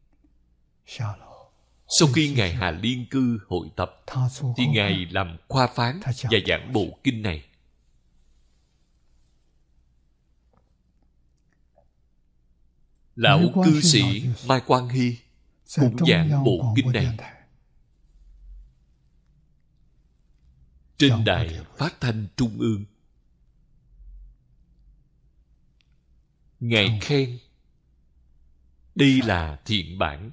S1: Sau khi Ngài Hà Liên Cư hội tập thì Ngài làm khoa phán và giảng bộ kinh này. Lão cư sĩ Mai Quang Hy cũng giảng bộ kinh này trên đài phát thanh Trung ương. Ngài khen đây là thiện bản.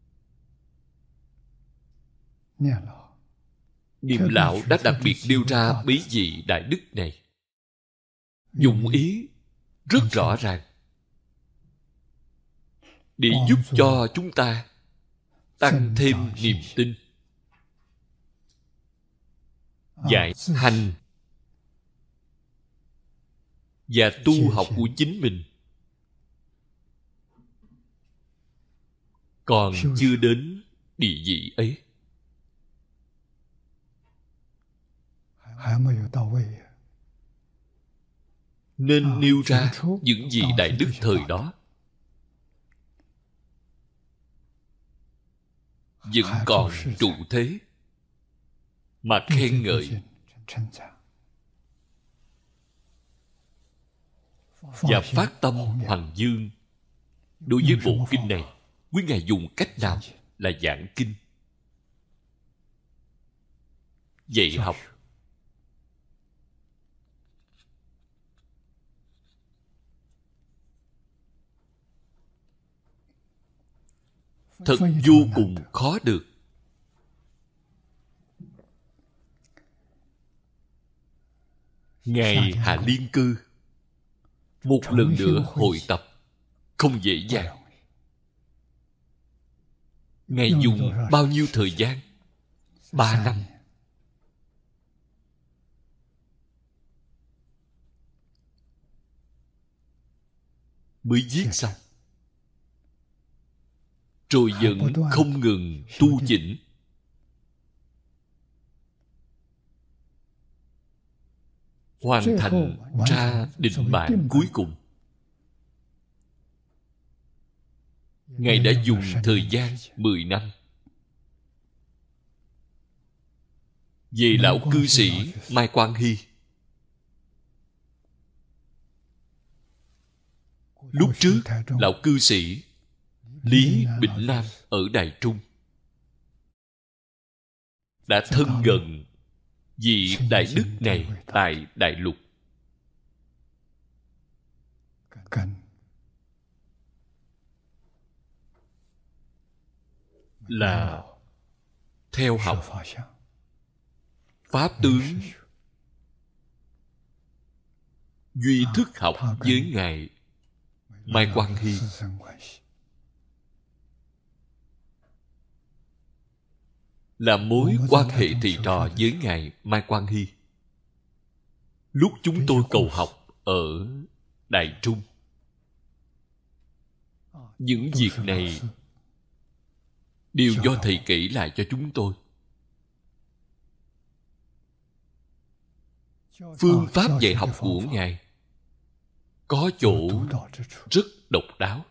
S1: Niệm Lão đã đặc biệt nêu ra bí vị đại đức này, dụng ý rất rõ ràng để giúp cho chúng ta tăng thêm niềm tin, dạy hành và tu học của chính mình còn chưa đến địa vị ấy. Nên nêu ra những vị đại đức thời đó vẫn còn trụ thế mà khen ngợi và phát tâm hoằng dương. Đối với bộ kinh này, quý Ngài dùng cách nào là giảng kinh, dạy học. thật vô cùng khó được. Ngài Hạ Liên Cư một lần nữa hội tập không dễ dàng. Ngài dùng bao nhiêu thời gian? 3 năm. Mới viết xong. Rồi vẫn không ngừng tu chỉnh. Hoàn thành ra định bản cuối cùng. Ngài đã dùng thời gian 10 năm. Về lão cư sĩ Mai Quang Hy, lúc trước lão cư sĩ Lý Bỉnh Nam ở Đài Trung đã thân gần vị đại đức này tại Đại Lục. Là theo học pháp tướng duy thức học với Ngài Mai Quang Hy. Là mối quan hệ thầy trò với Ngài Mai Quang Hy. Lúc chúng tôi cầu học ở Đại Trung, những việc này đều do thầy kể lại cho chúng tôi. Phương pháp dạy học của Ngài có chỗ rất độc đáo.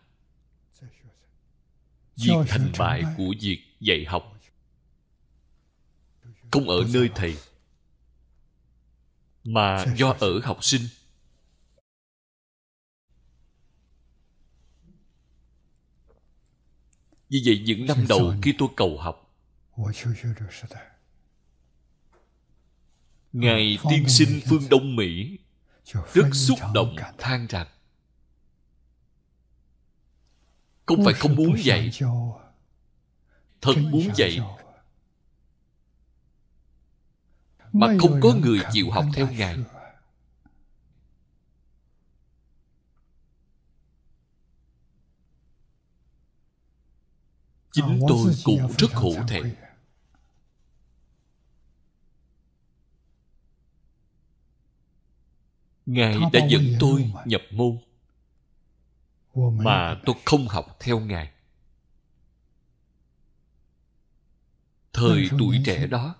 S1: Việc thành bại của việc dạy học không ở nơi thầy, mà do ở học sinh. Vì vậy những năm đầu khi tôi cầu học, Ngài tiên sinh phương Đông Mỹ rất xúc động than rằng không phải không muốn dạy, thật muốn dạy, mà không có người chịu học theo Ngài. Chính tôi cũng rất hổ thẹn. Ngài đã dẫn tôi nhập môn, mà tôi không học theo Ngài. Thời tuổi trẻ đó,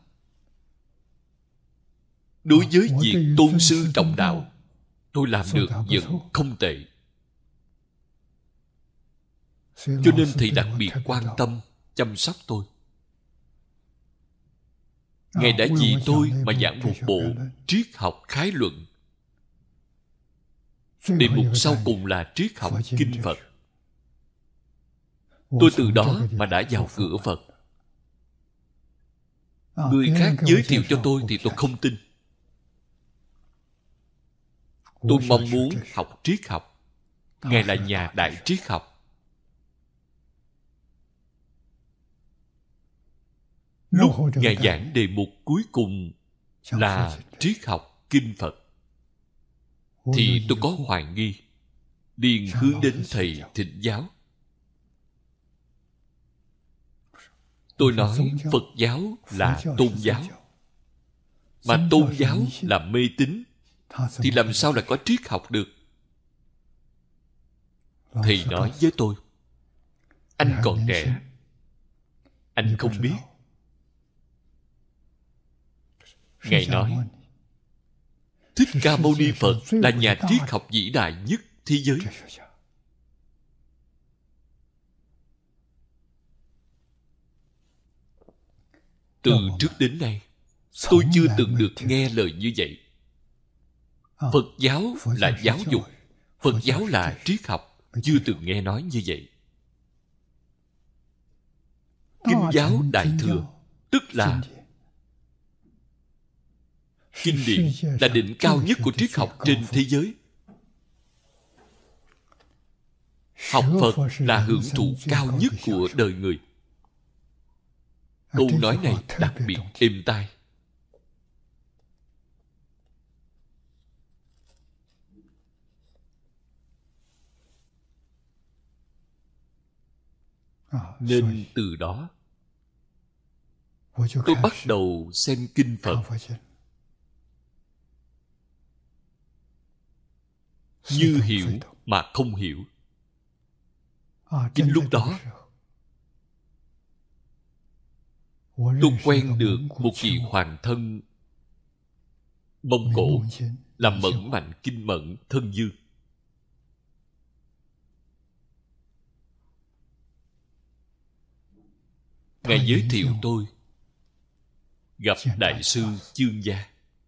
S1: đối với việc tôn sư trọng đạo, tôi làm được vẫn không tệ. Cho nên thầy đặc biệt quan tâm, chăm sóc tôi. Ngài đã vì tôi mà giảng một bộ triết học khái luận. Đề mục sau cùng là triết học kinh Phật. Tôi từ đó mà đã vào cửa Phật. Người khác giới thiệu cho tôi thì tôi không tin. Tôi mong muốn học triết học. Ngài là nhà đại triết học. Lúc Ngài giảng đề mục cuối cùng là triết học kinh Phật, thì tôi có hoài nghi, liền hướng đến thầy thỉnh giáo. Tôi nói Phật giáo là tôn giáo, mà tôn giáo là mê tín, thì làm sao lại có triết học được? Thầy nói với tôi, anh còn trẻ, anh không biết. Ngài nói, Thích Ca Mâu Ni Phật là nhà triết học vĩ đại nhất thế giới. Từ trước đến nay, tôi chưa từng được nghe lời như vậy. Phật giáo là giáo dục, Phật giáo là triết học, chưa từng nghe nói như vậy. Kinh giáo Đại Thừa, tức là kinh điển, là đỉnh cao nhất của triết học trên thế giới. Học Phật là hưởng thụ cao nhất của đời người. Câu nói này đặc biệt êm tai. Nên từ đó tôi bắt đầu xem kinh Phật như hiểu mà không hiểu. Chính lúc đó tôi quen được một vị hoàng thân Mông Cổ làm Mẫn Mạnh Kinh Mẫn Thân Dương. Ngài giới thiệu tôi gặp Đại sư Chương Gia.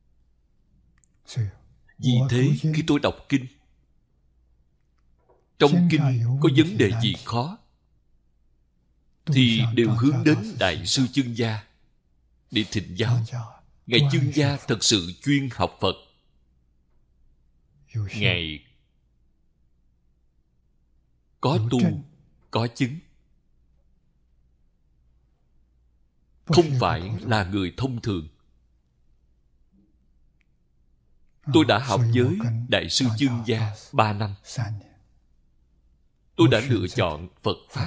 S1: Vì thế khi tôi đọc kinh, trong kinh có vấn đề gì khó thì đều hướng đến Đại sư Chương Gia để thỉnh giáo. Ngài Chương Gia thật sự chuyên học Phật. Ngài có tu, có chứng, không phải là người thông thường. Tôi đã học với Đại sư Chương Gia 3 năm. Tôi đã lựa chọn Phật Pháp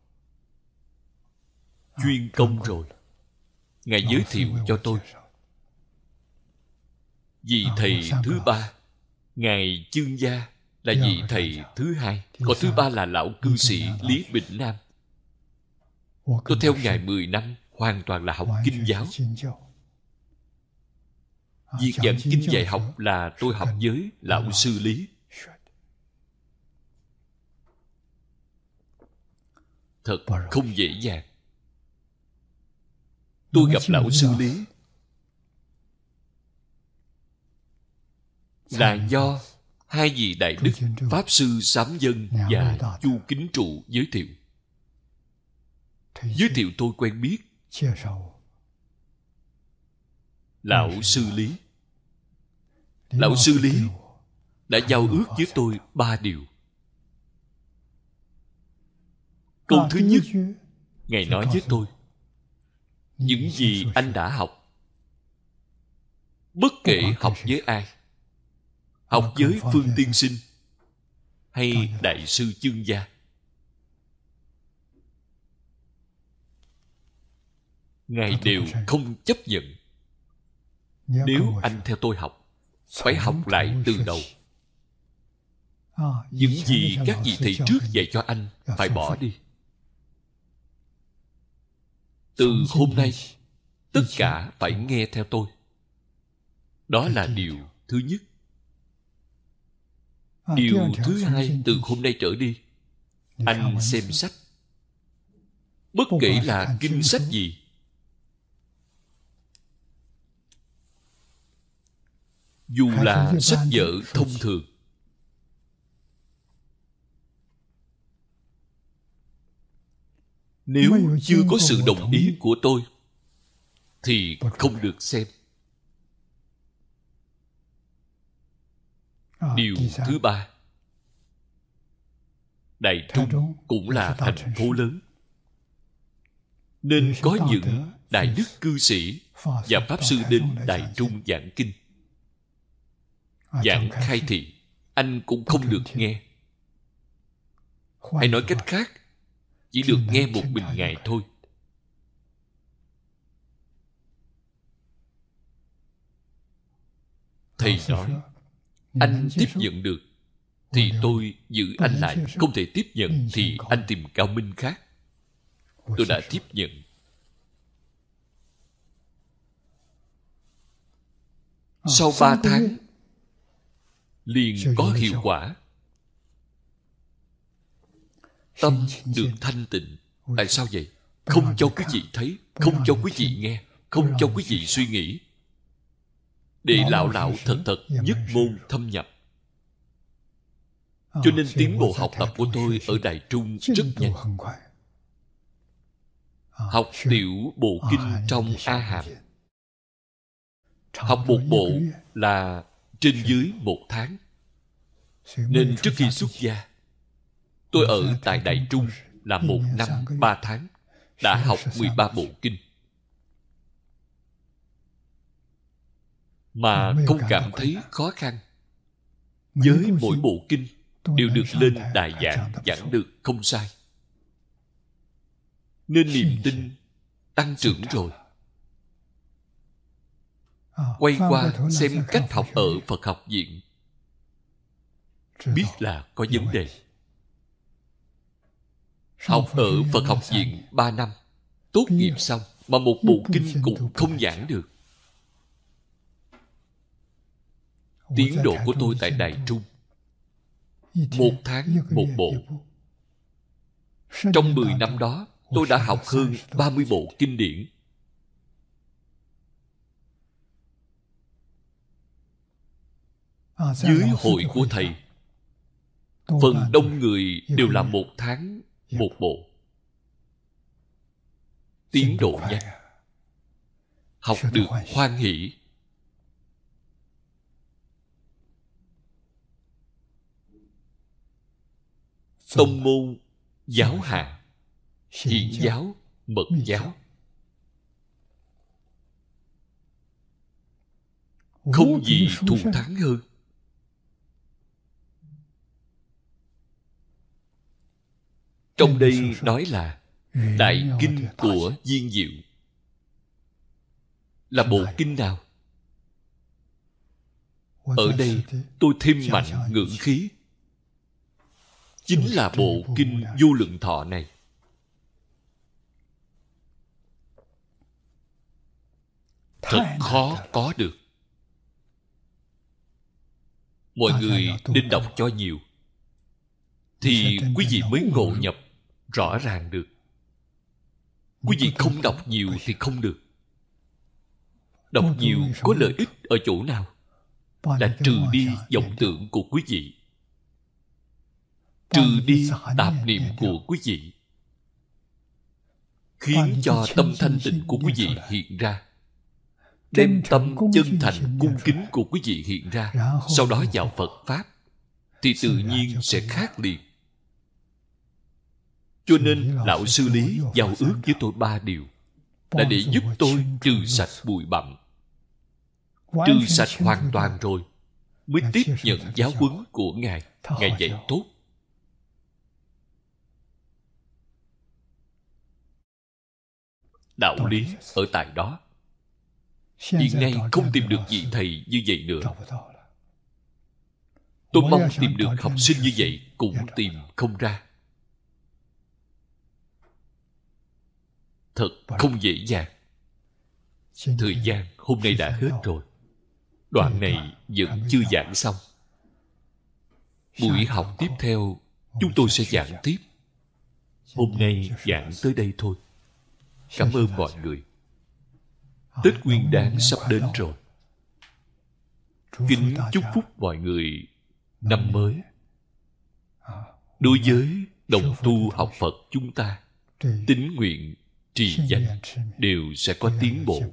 S1: chuyên công rồi. Ngài giới thiệu cho tôi vị thầy thứ ba. Ngài Chương Gia là vị thầy thứ hai. Còn thứ ba là lão cư sĩ Lý Bình Nam. Tôi theo Ngài 10 năm, hoàn toàn là học kinh giáo. Việc giảng kinh dạy học là tôi học với lão sư Lý. Thật không dễ dàng. Tôi gặp lão sư Lý là do hai vị đại đức Pháp sư Sám Dân và Chu Kính Trụ giới thiệu. Giới thiệu tôi quen biết lão sư Lý. Lão sư Lý đã giao ước với tôi 3 điều. Câu thứ nhất, Ngài nói với tôi, những gì anh đã học, bất kể học với ai, học với Phương Tiên Sinh hay Đại sư Chương Gia, Ngài đều không chấp nhận. Nếu anh theo tôi học, phải học lại từ đầu. Những gì các vị thầy trước dạy cho anh phải bỏ đi. Từ hôm nay, tất cả phải nghe theo tôi. Đó là điều thứ nhất. Điều thứ hai, từ hôm nay trở đi, anh xem sách, bất kể là kinh sách gì, dù là sách vở thông thường, nếu chưa có sự đồng ý của tôi thì không được xem. Điều thứ ba, Đại Trung cũng là thành phố lớn, nên có những đại đức cư sĩ và pháp sư đến Đại Trung giảng kinh, giảng khai thị, anh cũng không được nghe. Hay nói cách khác, chỉ được nghe một mình Ngài thôi. Thầy nói, anh tiếp nhận được thì tôi giữ anh lại, không thể tiếp nhận thì anh tìm cao minh khác. Tôi đã tiếp nhận. Sau 3 tháng liền có hiệu quả. Tâm được thanh tịnh. Tại sao vậy? Không cho quý vị thấy, không cho quý vị nghe, không cho quý vị suy nghĩ, để lão thật nhất môn thâm nhập. Cho nên tiến bộ học tập của tôi ở Đại Trung rất nhanh. Học tiểu bộ kinh trong A Hàm, học một bộ là trên dưới 1 tháng. Nên trước khi xuất gia, tôi ở tại Đại Trung là 1 năm 3 tháng, đã học 13 bộ kinh. mà không cảm thấy khó khăn. Với mỗi bộ kinh đều được lên đài giảng, giảng được không sai. Nên niềm tin tăng trưởng rồi. Quay qua xem cách học ở Phật học viện, biết là có vấn đề. Học ở Phật học viện 3 năm, tốt nghiệp xong mà một bộ kinh cũng không giảng được. Tiến độ của tôi tại Đại Trung, 1 tháng 1 bộ. Trong 10 năm đó, tôi đã học hơn 30 bộ kinh điển. Dưới hội của thầy, phần đông người đều là 1 tháng 1 bộ. Tiến độ nhanh, học được hoan hỷ. Tông môn, giáo hạng, hiển giáo, mật giáo, không gì thù thắng hơn. Trong đây nói là Đại Kinh của Viên Diệu. Là bộ kinh nào? Ở đây tôi thêm mạnh ngữ khí. Chính là bộ kinh Vô Lượng Thọ này. Thật khó có được. Mọi người nên đọc cho nhiều, thì quý vị mới ngộ nhập rõ ràng được. Quý vị không đọc nhiều thì không được. Đọc nhiều có lợi ích ở chỗ nào? Là trừ đi vọng tưởng của quý vị, trừ đi tạp niệm của quý vị, khiến cho tâm thanh tịnh của quý vị hiện ra, đem tâm chân thành cung kính của quý vị hiện ra, sau đó vào Phật Pháp, thì tự nhiên sẽ khác liền. Cho nên Lão Sư Lý giao ước với tôi 3 điều, là để giúp tôi trừ sạch bụi bặm. Trừ sạch hoàn toàn rồi mới tiếp nhận giáo huấn của Ngài. Ngài dạy tốt. Đạo lý ở tại đó. Hiện nay không tìm được vị thầy như vậy nữa. Tôi mong tìm được học sinh như vậy cũng tìm không ra. Thật không dễ dàng. Thời gian hôm nay đã hết rồi. Đoạn này vẫn chưa giảng xong. Buổi học tiếp theo chúng tôi sẽ giảng tiếp. Hôm nay giảng tới đây thôi. Cảm ơn mọi người. Tết Nguyên Đán sắp đến rồi. Kính chúc phúc mọi người năm mới. Đối với đồng tu học Phật chúng ta, tín nguyện, trì danh đều sẽ có tiến bộ,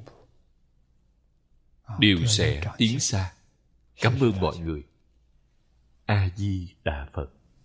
S1: đều sẽ tiến xa. Cảm ơn mọi người. A Di Đà Phật.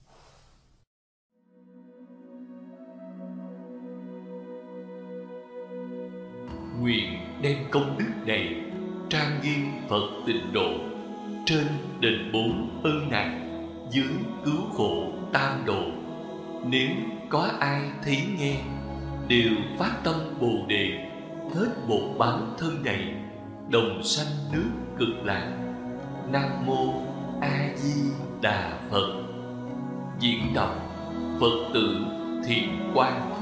S1: Nguyện đem công đức này trang nghiêm Phật Tịnh Độ, trên đền bốn ân nặng, dưới cứu khổ tam độ. Nếu có ai thấy nghe, đều phát tâm Bồ Đề, hết một báo thân này, đồng sanh nước Cực Lạc. Nam mô A Di Đà Phật. Diễn đọc Phật tử Thiện Quang.